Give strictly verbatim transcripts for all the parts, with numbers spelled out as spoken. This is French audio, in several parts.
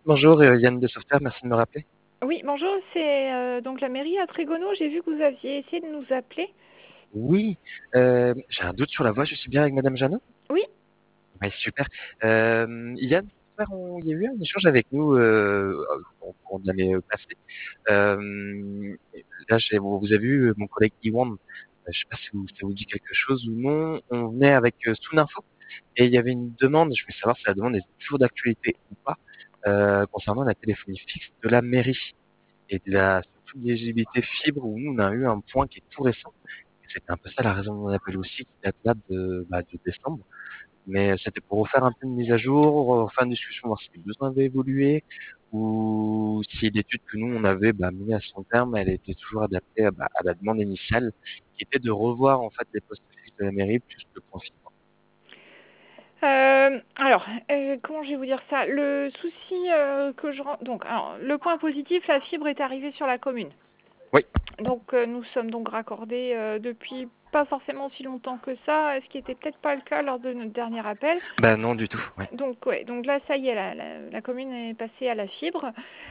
Bonjour, euh, Yann de Software, merci de me rappeler. Oui, bonjour, c'est euh, donc la mairie à Trégono. J'ai vu que vous aviez essayé de nous appeler. Oui, euh, j'ai un doute sur la voix, je suis bien avec Madame Jeannot? Oui, Oui, super. Euh, Yann, Software, on- il y a eu un échange avec nous euh, au cours de l'année passée. Euh, Là, j'ai- vous vous avez vu mon collègue Iwan, euh, je sais pas si vous- ça vous dit quelque chose ou non, on venait avec euh, Soon-Info et il y avait une demande, je voulais savoir si la demande est toujours d'actualité ou pas, euh, concernant la téléphonie fixe de la mairie et de la surtout de l'éligibilité fibre où nous on a eu un point qui est tout récent. C'était un peu ça la raison de mon appel aussi, qui date là de, bah, de décembre. Mais c'était pour refaire un peu une mise à jour, refaire une discussion, voir si les besoins avaient évolué, ou si l'étude que nous on avait bah, mis à son terme, elle était toujours adaptée à, bah, à la demande initiale, qui était de revoir en fait les postes fixes de la mairie plus le point fibre. euh, alors, euh, comment je vais vous dire ça? Le souci euh, que je rends... Donc, alors, le point positif, la fibre est arrivée sur la commune. Oui, Donc, euh, nous sommes donc raccordés euh, depuis pas forcément si longtemps que ça, ce qui était peut-être pas le cas lors de notre dernier appel. bah non du tout. Ouais. Donc, ouais, donc là, ça y est, la, la, la commune est passée à la fibre.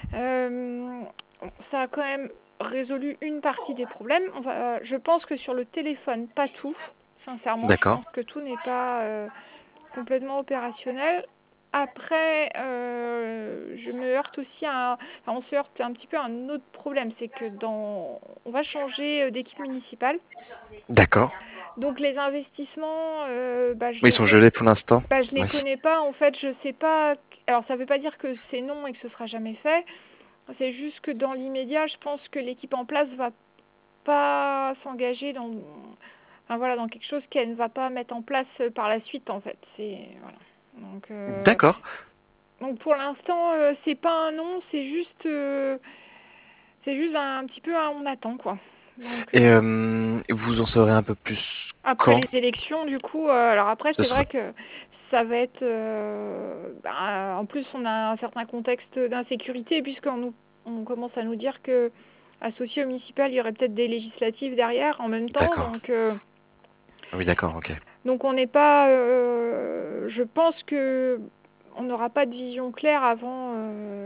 Euh, Ça a quand même résolu une partie des problèmes. On va, je pense que sur le téléphone, pas tout. Sincèrement, je D'accord. pense que tout n'est pas euh, complètement opérationnel. Après, euh, je me heurte aussi à, un- enfin, on se heurte un petit peu à un autre problème, c'est que dans, on va changer euh, d'équipe municipale. D'accord. Donc les investissements, euh, bah, je Mais ils les sont connais, gelés pour l'instant. bah, je les Oui. connais pas. En fait, je sais pas. Alors ça veut pas dire que c'est non et que ce sera jamais fait. C'est juste que dans l'immédiat, je pense que l'équipe en place va pas s'engager dans, enfin, voilà, dans quelque chose qu'elle ne va pas mettre en place euh, par la suite, en fait. C'est voilà. Donc, euh, D'accord. donc pour l'instant, euh, c'est pas un non, c'est juste, euh, c'est juste un, un petit peu un on attend quoi. Donc Et euh, euh, vous en saurez un peu plus après quand? les élections, du coup, euh, alors après Ce c'est sera. vrai que ça va être, euh, bah, en plus on a un certain contexte d'insécurité puisqu'on nous, on commence à nous dire que associé au municipal, il y aurait peut-être des législatives derrière en même temps, D'accord. donc. Euh, Oui, d'accord, ok. Donc on n'est pas, euh, je pense que on n'aura pas de vision claire avant, euh,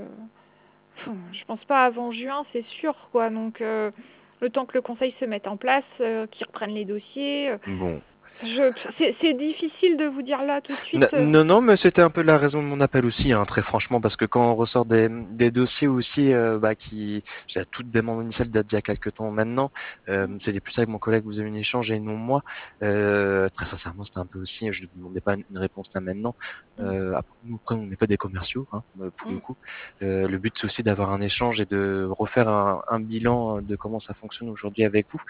je pense pas avant juin, c'est sûr quoi. Donc euh, le temps que le conseil se mette en place, euh, qu'ils reprennent les dossiers, euh, Bon. je, c'est, c'est difficile de vous dire là tout de N- suite. euh. Non, non, mais c'était un peu la raison de mon appel aussi, hein, très franchement, parce que quand on ressort des, des dossiers aussi, euh, bah, qui, j'ai toute demande initiale date d'il y a quelques temps maintenant, euh, c'était plus avec mon collègue, vous avez eu un échange et non moi. Euh, très sincèrement, c'était un peu aussi, je ne vous demandais pas une réponse là maintenant. Mm, Euh, après, nous, après, on n'est pas des commerciaux, hein, euh, pour le mm, coup. Euh, le but, c'est aussi d'avoir un échange et de refaire un, un bilan de comment ça fonctionne aujourd'hui avec vous,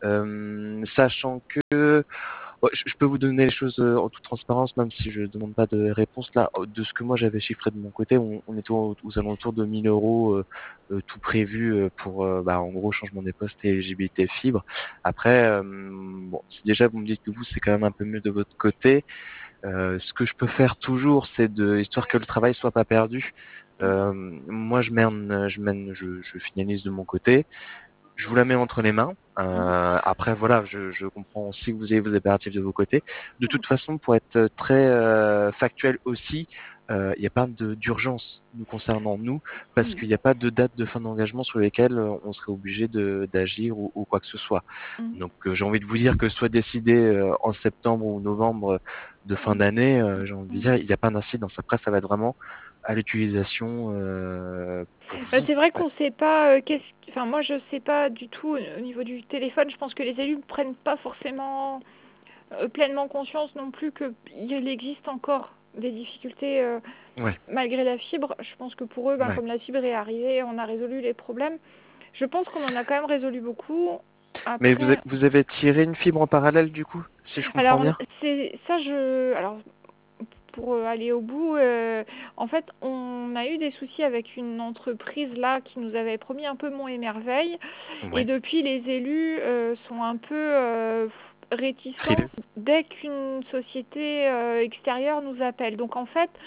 euh, sachant que ouais, je, je peux vous donner les choses euh, en toute transparence, même si je ne demande pas de réponse. Là, euh, de ce que moi j'avais chiffré de mon côté, on, on est aux, aux alentours de mille euros, euh, euh, tout prévu euh, pour, euh, bah, en gros, changement des postes et éligibilité fibre. Après, euh, bon, si déjà vous me dites que vous, c'est quand même un peu mieux de votre côté, euh, ce que je peux faire toujours, c'est de, histoire que le travail soit pas perdu. mm, Euh, moi, je mène, je mène, je, je finalise de mon côté. Je vous la mets entre les mains. mm, Euh, après, voilà, je, je comprends aussi que vous avez vos impératifs de vos côtés. De mm, toute façon, pour être très euh, factuel aussi, euh, il n'y a pas de- d'urgence nous concernant nous, parce mm, qu'il n'y a pas de date de fin d'engagement sur lesquelles euh, on serait obligé de d'agir ou, ou quoi que ce soit. mm, Donc, euh, j'ai envie de vous dire que ce soit décidé euh, en septembre ou novembre de fin mm, d'année, euh, j'ai envie de mm. dire, il n'y a pas d'incidence. Après, ça va être vraiment à l'utilisation euh, pour Bah, vous. c'est vrai Ouais. qu'on sait pas euh, qu'est-ce, enfin moi je sais pas du tout euh, au niveau du téléphone. Je pense que les élus ne prennent pas forcément euh, pleinement conscience non plus qu'il existe encore des difficultés euh, Ouais. malgré la fibre. Je pense que pour eux, ben, Ouais. comme la fibre est arrivée, on a résolu les problèmes. Je pense qu'on en a quand même résolu beaucoup. Mais vous avez, Après, vous avez tiré une fibre en parallèle du coup, si je comprends alors bien? c'est ça, je, alors pour euh, aller au bout, euh, en fait, on a eu des soucis avec une entreprise là qui nous avait promis un peu Mont et Merveille, et Ouais. depuis les élus euh, sont un peu euh, réticents Frileux. dès qu'une société euh, extérieure nous appelle. Donc en fait,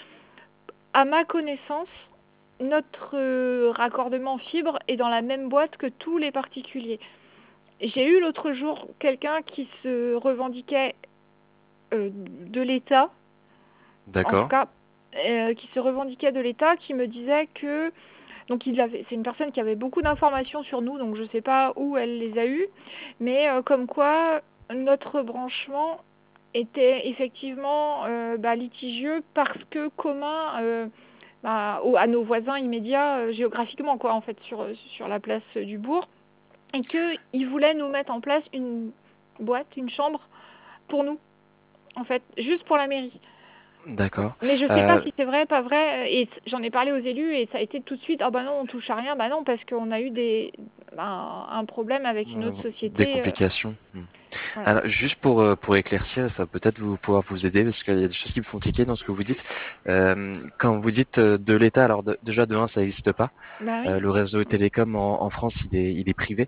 à ma connaissance, notre euh, raccordement fibre est dans la même boîte que tous les particuliers. J'ai eu l'autre jour quelqu'un qui se revendiquait euh, de l'État, en tout D'accord. cas euh, qui se revendiquait de l'État, qui me disait que donc il avait, c'est une personne qui avait beaucoup d'informations sur nous, donc je ne sais pas où elle les a eues, mais euh, comme quoi notre branchement était effectivement euh, bah, litigieux parce que commun euh, bah, au- à nos voisins immédiats euh, géographiquement, quoi, en fait, sur, sur la place du bourg, et qu'ils voulaient nous mettre en place une boîte, une chambre pour nous, en fait, juste pour la mairie. D'accord. Mais je sais pas Euh, si c'est vrai, pas vrai, et j'en ai parlé aux élus et ça a été tout de suite, ah bah non, on touche à rien, bah non, parce qu'on a eu des, bah, un problème avec une euh, autre des société, euh, complications. Hmm. voilà. Alors, juste pour euh, pour éclaircir, ça va peut-être vous pouvoir vous aider parce qu'il y a des choses qui me font tiquer dans ce que vous dites. Euh, quand vous dites euh, de l'État, alors de- déjà de un, ça n'existe pas. Bah Euh, oui. le réseau télécom en, en France, il est il est privé.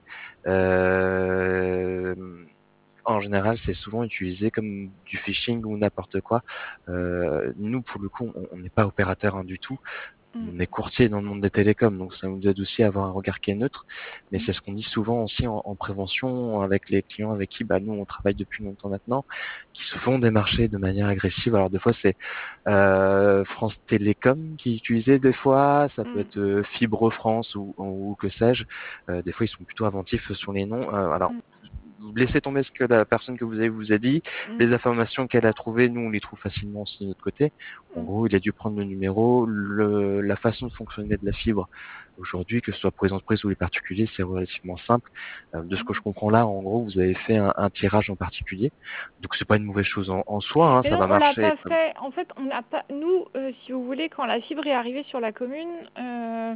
Euh, En général, c'est souvent utilisé comme du phishing ou n'importe quoi. Euh, nous, pour le coup, on on n'est pas opérateur hein, du tout. Mm, On est courtier dans le monde des télécoms, donc ça nous aide aussi à avoir un regard qui est neutre. Mais mm, c'est ce qu'on dit souvent aussi en, en prévention avec les clients avec qui bah, nous on travaille depuis longtemps maintenant, qui se font démarcher de manière agressive. Alors des fois c'est euh, France Télécom qui est utilisé des fois, ça peut mm, être euh, Fibre France ou, ou que sais-je. Euh, des fois ils sont plutôt inventifs sur les noms. Euh, alors mm, vous laissez tomber ce que la personne que vous avez vous a dit. mm, Les informations qu'elle a trouvées, nous, on les trouve facilement aussi de notre côté. En mm, gros, il a dû prendre le numéro, le, la façon de fonctionner de la fibre. Aujourd'hui, que ce soit pour les entreprises ou les particuliers, c'est relativement simple. Euh, de ce que je mm. comprends là, en gros, vous avez fait un, un tirage en particulier. Donc, c'est pas une mauvaise chose en, en soi, hein, Mais ça non, va on l'a marcher. pas fait. En fait, on n'a pas. Nous, euh, si vous voulez, quand la fibre est arrivée sur la commune, euh,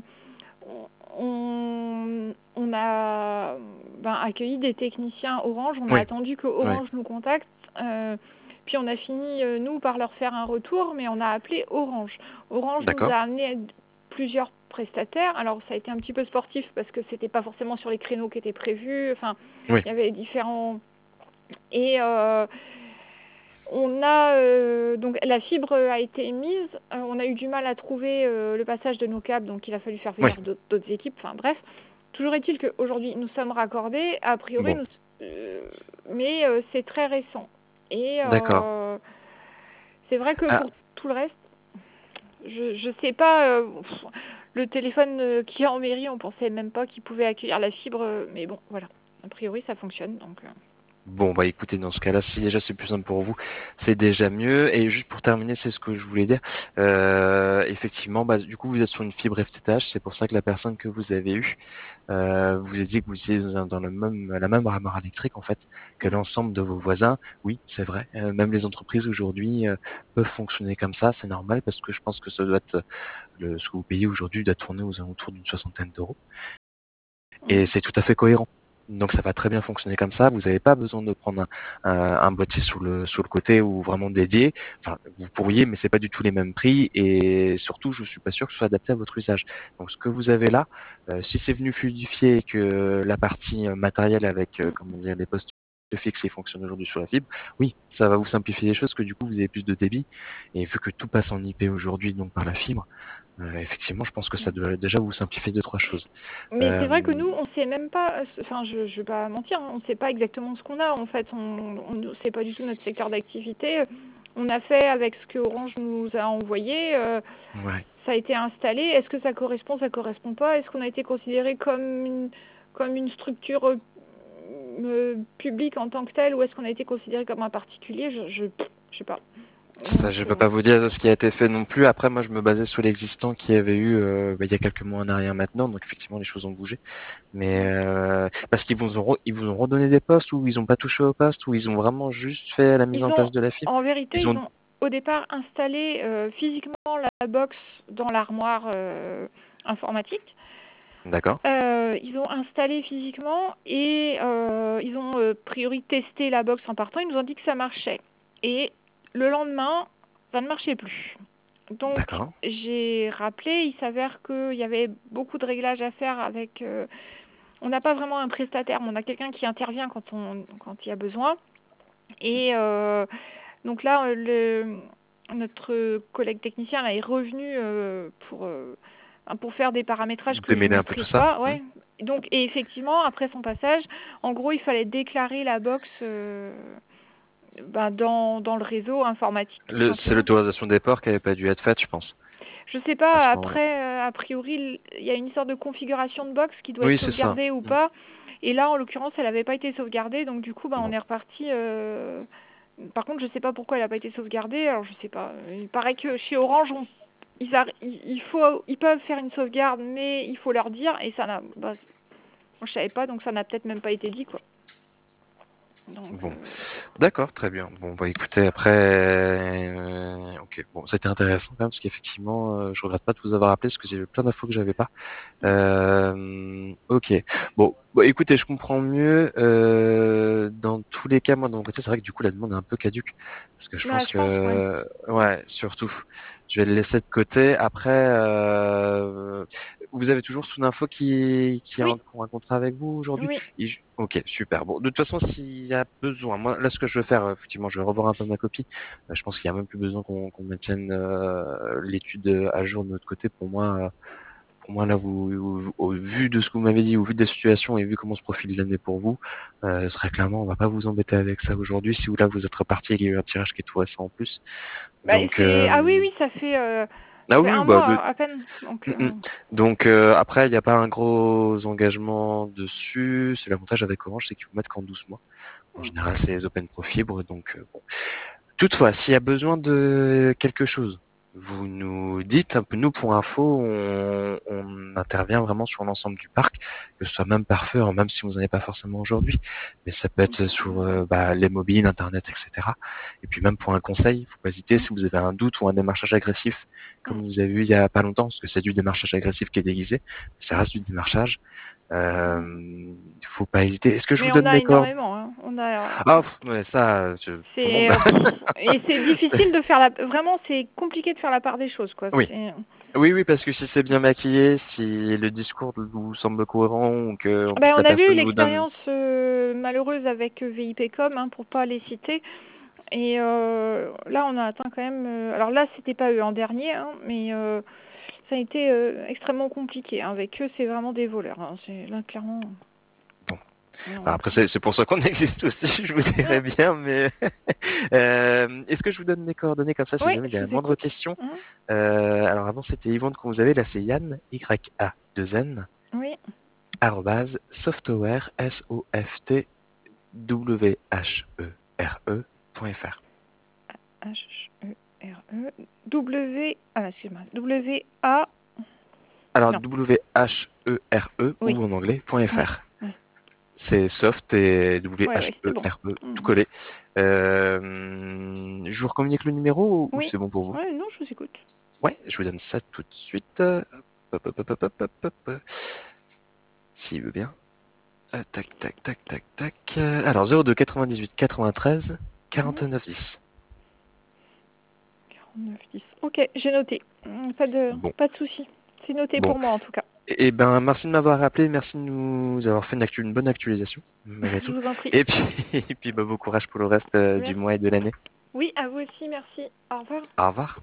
on, on a ben, accueilli des techniciens Orange. On a Oui, attendu que oui, Orange nous contacte. euh, puis on a fini, euh, nous, par leur faire un retour, mais on a appelé Orange. Orange nous d'accord. a amené plusieurs prestataires. Alors, ça a été un petit peu sportif parce que c'était pas forcément sur les créneaux qui étaient prévus. Enfin, Oui, il y avait différents. Et. Euh, on a euh, donc la fibre a été mise, euh, on a eu du mal à trouver euh, le passage de nos câbles, donc il a fallu faire oui. venir d'autres d'autres équipes. Enfin bref, toujours est-il qu'aujourd'hui nous sommes raccordés. A priori, Bon, nous, euh, mais euh, c'est très récent. Et d'accord. euh, c'est vrai que Ah, pour tout le reste, je je sais pas. euh, pff, le téléphone euh, qui est en mairie, on pensait même pas qu'il pouvait accueillir la fibre, euh, mais bon, voilà. A priori, ça fonctionne. Donc, euh, bon, bah écoutez, dans ce cas-là, si déjà c'est plus simple pour vous, c'est déjà mieux. Et juste pour terminer, c'est ce que je voulais dire. Euh, effectivement, bah, du coup, vous êtes sur une fibre F T T H. C'est pour ça que la personne que vous avez eue euh, vous a dit que vous étiez dans, dans le même, la même armoire électrique en fait que mm, l'ensemble de vos voisins. Oui, c'est vrai. Euh, même les entreprises aujourd'hui euh, peuvent fonctionner comme ça. C'est normal parce que je pense que ça doit être le, ce que vous payez aujourd'hui doit tourner aux alentours d'une soixantaine d'euros. Et mm. c'est tout à fait cohérent. Donc ça va très bien fonctionner comme ça. Vous n'avez pas besoin de prendre un, un, un boîtier sur le sur le côté ou vraiment dédié. Enfin, vous pourriez, mais c'est pas du tout les mêmes prix. Et surtout, je suis pas sûr que ce soit adapté à votre usage. Donc ce que vous avez là, euh, si c'est venu fluidifier et que la partie euh, matérielle avec, euh, comment dire, les postes fixes et fonctionne aujourd'hui sur la fibre, oui, ça va vous simplifier les choses, que du coup vous avez plus de débit. Et vu que tout passe en I P aujourd'hui, donc par la fibre, euh, effectivement, je pense que ça doit déjà vous simplifier deux trois choses. Mais c'est vrai que Euh, nous, on sait même pas, enfin, je, je vais pas mentir, hein, on sait pas exactement ce qu'on a. En fait, on, on c'est pas du tout notre secteur d'activité. On a fait avec ce que Orange nous a envoyé. euh, ouais. ça a été installé. Est-ce que ça correspond, ça correspond pas? Est-ce qu'on a été considéré comme une, comme une structure euh, euh, publique en tant que telle, ou est-ce qu'on a été considéré comme un particulier? Je, je, je sais pas. Ça, Donc, je peux euh, pas vous dire ce qui a été fait non plus. Après, moi, je me basais sur l'existant qui avait eu euh, bah, il y a quelques mois en arrière maintenant. Donc, effectivement, les choses ont bougé. Mais euh, parce qu'ils vous ont re- ils vous ont redonné des postes ou ils ont pas touché au poste ou ils ont vraiment juste fait la mise ils en ont, place de la fibre. en vérité, Ils ils ont, ont au départ installé euh, physiquement la box dans l'armoire euh, informatique. d'accord, Euh, ils ont installé physiquement et euh, ils ont euh, priori testé la box en partant. Ils nous ont dit que ça marchait. Et le lendemain, ça ne marchait plus. Donc d'accord, j'ai rappelé, il s'avère qu'il y avait beaucoup de réglages à faire avec... euh, on n'a pas vraiment un prestataire, mais on a quelqu'un qui intervient quand, on, quand il y a besoin. Et euh, donc là, le, notre collègue technicien là, est revenu euh, pour, euh, pour faire des paramétrages que je démêler un peu tout maîtrise ça. pas. Hmm. Ouais. Donc, et effectivement, après son passage, en gros, il fallait déclarer la box euh, ben, dans, dans le réseau informatique, tout Le, c'est simplement. l'autorisation des ports qui n'avait pas dû être faite, je pense, Je sais à ce pas, moment-là. après, euh, a priori, il y a une sorte de configuration de box qui doit Oui, être c'est ça. sauvegardée ou Mm. pas. Et là, en l'occurrence, elle n'avait pas été sauvegardée, donc du coup, ben, on Bon. est reparti. euh, Par contre, je sais pas pourquoi elle n'a pas été sauvegardée. Alors, je sais pas. Il paraît que chez Orange, on- ils, arri- il il faut, ils peuvent faire une sauvegarde, mais il faut leur dire. Et ça n'a, bah, moi, je savais pas, donc ça n'a peut-être même pas été dit, quoi. Donc, Bon. euh, D'accord, très bien. Bon, bah écoutez, après, euh, ok, bon, c'était intéressant quand même, parce qu'effectivement, euh, je regrette pas de vous avoir appelé, parce que j'ai eu plein d'infos que j'avais pas. Euh, ok. Bon, bon, écoutez, je comprends mieux. Euh, dans tous les cas, moi, de mon côté, c'est vrai que du coup, la demande est un peu caduque, parce que je bah, pense je pense, ouais. que, ouais, surtout, je vais le laisser de côté. Après, euh, vous avez toujours son info qui, qui est Oui, en, pour un contrat avec vous aujourd'hui? oui. Et je- Ok, super. Bon, de toute façon, s'il y a besoin, moi, là, ce que je vais faire, euh, effectivement, je vais revoir un peu ma copie. Euh, je pense qu'il y a même plus besoin qu'on qu'on maintienne euh, l'étude à jour de notre côté. Pour moi. euh, pour moi, là, vous, vous- au vu de ce que vous m'avez dit, au vu des situations et vu comment se profile l'année pour vous, euh, très clairement, on va pas vous embêter avec ça aujourd'hui. Si vous là, vous êtes reparti et qu'il y a eu un tirage qui est tout récent en plus. Bah, Donc, c'est, ah oui, euh, oui, ça fait, euh, ah ça fait oui, un bah, mois de- à peine. Donc, Mm, mm. euh, Donc euh, après, il n'y a pas un gros engagement dessus. C'est l'avantage avec Orange, c'est qu'ils vous mettent qu'en douze mois. En mm. général, c'est les Open Pro Fibre, donc euh, bon. Toutefois, s'il y a besoin de quelque chose, vous nous dites un peu, nous pour info, on, on intervient vraiment sur l'ensemble du parc, que ce soit même par feu, hein, même si vous n'en avez pas forcément aujourd'hui, mais ça peut être sur euh, bah, les mobiles, Internet, et cetera. Et puis même pour un conseil, il faut pas hésiter, Mm, si vous avez un doute ou un démarchage agressif, comme mm. vous avez vu il y a pas longtemps, parce que c'est du démarchage agressif qui est déguisé, ça reste du démarchage, euh, il faut pas hésiter. Est-ce que je vous Mais on donne a mes cordes? énormément, hein. On a, Ah, pff, ouais, ça, je- tout le c'est, monde. euh, pff, et c'est difficile de faire la, vraiment, c'est compliqué de faire la part des choses, quoi. Oui. C'est, Oui, oui, parce que si c'est bien maquillé, si le discours vous semble cohérent ou que en ben, plus la on avait eu personne vous donne. l'expérience euh, malheureuse avec V I P Com, hein, pour pas les citer. Et euh, là, on a atteint quand même. euh, alors là, c'était pas eux en dernier, hein, mais euh, ça a été euh, extrêmement compliqué, hein. Avec eux, c'est vraiment des voleurs, hein. C'est là clairement. Bon, bah, Donc, après c'est c'est pour ça qu'on existe aussi, je vous euh, dirais bien, mais euh, est-ce que je vous donne mes coordonnées comme ça si oui, jamais il y a je la vous moindre écoute. question? Hein. Euh, alors avant c'était Yvonne qu'on vous avait, là c'est Yann Y A deux N Oui. arrobase software S O F T W H E R E point F R. H E R E W. Ah, excuse-moi. W A. Alors Non. W H E R E Oui. ou en anglais point Oui. .fr. Oui. C'est soft et Ouais, ouais, c'est bon. W-H-E-R-E, tout Mhm. collé. Euh, je vous recommunique le numéro ou Oui. c'est bon pour vous? Ouais, non, je vous écoute. Ouais, je vous donne ça tout de suite. Hop, hop, hop, hop, hop, hop, hop, hop. S'il veut bien. Euh, tac, tac, tac, tac, tac. Euh, Alors, zéro deux quatre-vingt-dix-huit quatre-vingt-treize Mhm. quarante-neuf dix. quarante-neuf dix. Ok, j'ai noté. Mm, Pas de, Bon, pas de souci. C'est noté bon. pour moi en tout cas. Et ben, merci de m'avoir rappelé, merci de nous avoir fait une, actu- une bonne actualisation, malgré Je tout. vous en prie. Et puis, et puis bah, bon courage pour le reste euh, du Merci. mois et de l'année. Oui, à vous aussi, merci. Au revoir. Au revoir.